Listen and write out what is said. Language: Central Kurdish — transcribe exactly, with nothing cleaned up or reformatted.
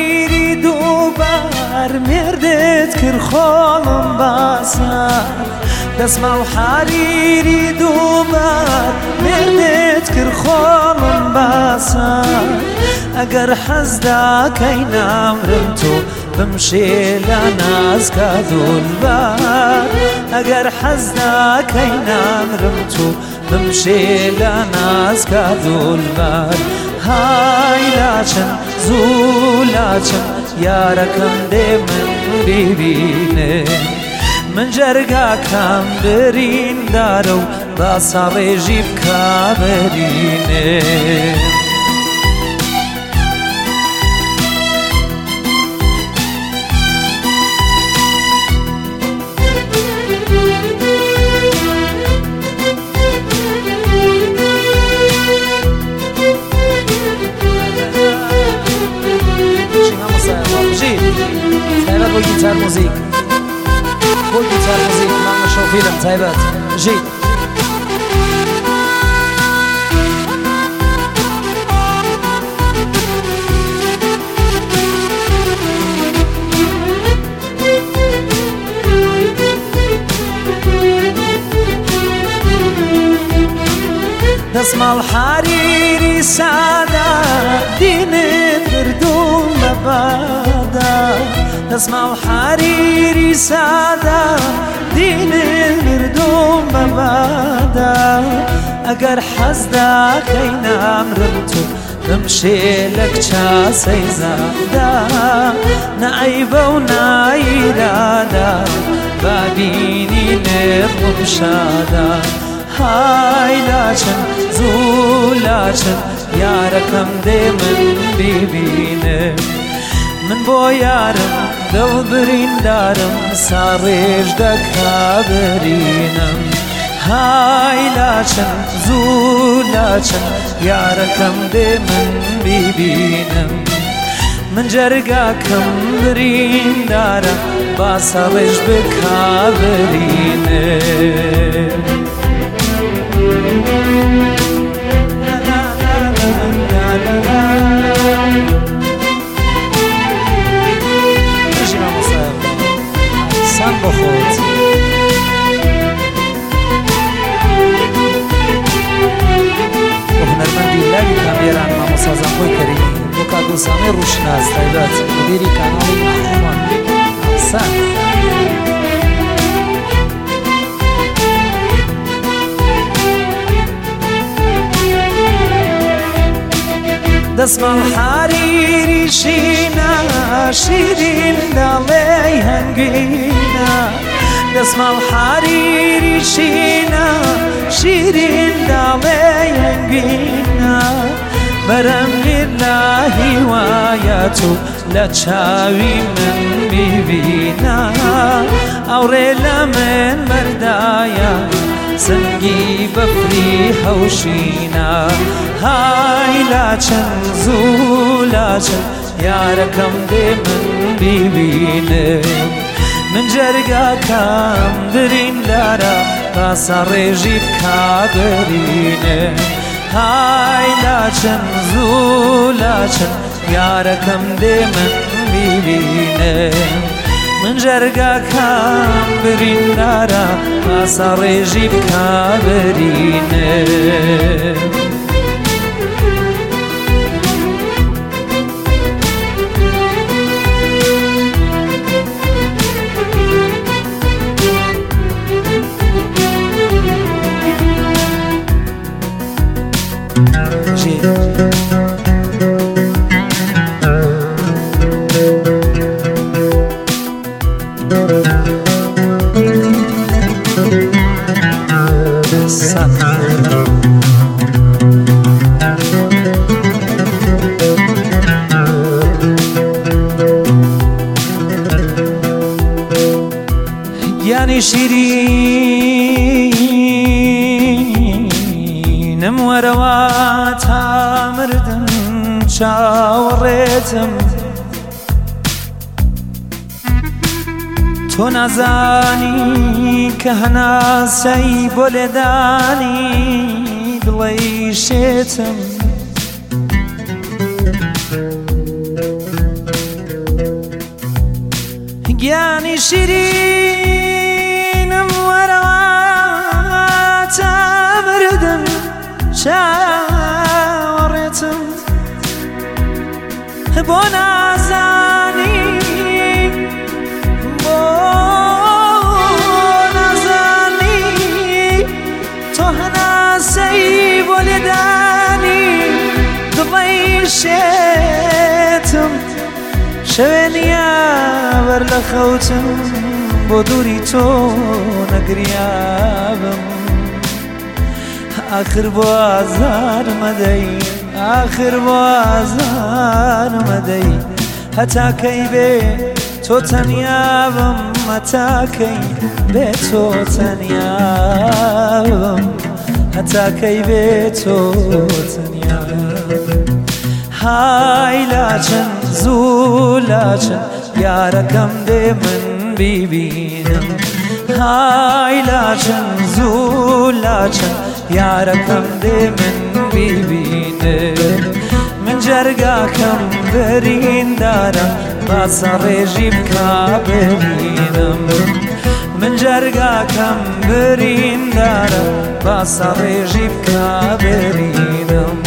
حریری دووبار مێردت کرد خۆڵم باسار دەسماڵ حریری دووبار مێردت کرد خۆڵم باسار ئەگەر حەز داکەی نامرم تۆ بمشێ لە نازکە دولبار ئەگەر حەز داکەی نامرم تۆ بمشێ لە نازکە دولبار های لاچن زوو لاچن یارەکەم دێ من بیبینێ من جەرگاکەم بریندارە و باسە ڕێژی بکا بەرینێ بۆ گیتار موزیک بۆ گیتار موزیک مامە شەوفیلم تایبەت ژید دەسماڵ حریری سادە دینت بردوم بە بادا دەسماڵ حریری سادە دینت بردوم بە بادا ئەگەر حەز داکەی نامرم تۆ بمشێ لە کچە سەیزادا نەعەیبە و نایرادا بابینی نێڕم شادا های لاچن زوو لاچن یارەکەم دێ من بیبینێ من بۆ یارم دڵ بریندارم سا ڕێژ دەکا بەرینم های لاچن زوو لاچن یارەکەم دێ من بیبینم من جەرگاکەم بریندارە باسە ڕێژ بکا بەرینێ سان بۆ خۆت بۆ هونەرمەندی لاوی کامێران مامۆسازان خۆی کەریمی بۆ کاگوسامی ڕوشناس تایبەت مدیری کاناڵی ناخۆمان سان دەسماڵ حریری شینە شیرین دەڵێی هەنگینە دەسماڵ حریری شینە شیرین دەڵێی هەنگینە بەرەمگیر لە هیوایەت و لە چاوی من بیبینە ئەوڕێ لە من بەردایە سنگی بەفری هەوشینە های لاچن زوو لاچن یارەکەم دێ من بیبینێ من جەرگاکەم بریندارە باسە ڕێژی بکا بەرینێ های لاچن زوو لاچن یارەکەم دێ من بیبینێ من جەرگاکەم بریندارە باسە ڕێژی بکا بەرینێ گیانی شیرینم وەرەوە تا مردم چاوەڕێتم تۆ نازانی کە هەناسەی بۆ لێدانی دڵی شێتم گیانی شیرینم وەرەواتە مردم چاوەڕێتم بۆ نازانی بۆ نازانی تۆ هەناسەی بۆ لێدانی دڵی شێتم شەوێنیا بەر لە خەوتم بۆ دووری تۆ نەگریابم آخر بۆ ئازار مەدەی آخر بۆ ئازار مەدەی هەتاکەی بێ تۆ تەنیابم هەتاکەی بێ تۆ تەنیابم هەتاکەی بێ تۆ تەنیابم های لاچن زوو لاچن یارەکەم دێ من بیبینم های لاچن زوو لاچن یارەکەم دێ من بیبینم من جەرگاکەم بریندارە باسە ڕێژی بکا ببینم من جەرگاکەم بریندارە باسە ڕێژی بکا ببینم